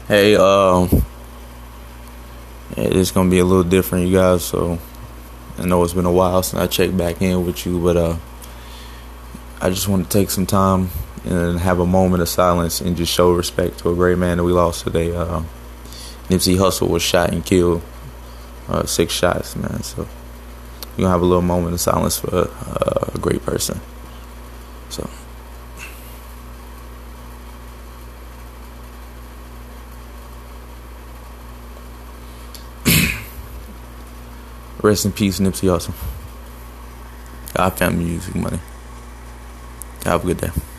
Hey, it's gonna be a little different, you guys. So I know it's been a while since I checked back in with you, but I just want to take some time and have a moment of silence and just show respect to a great man that we lost today. Nipsey Hussle was shot and killed, 6 shots, man. So we're gonna have a little moment of silence for a great person. So. Rest in peace, Nipsey Hussle. God family music money. Have a good day.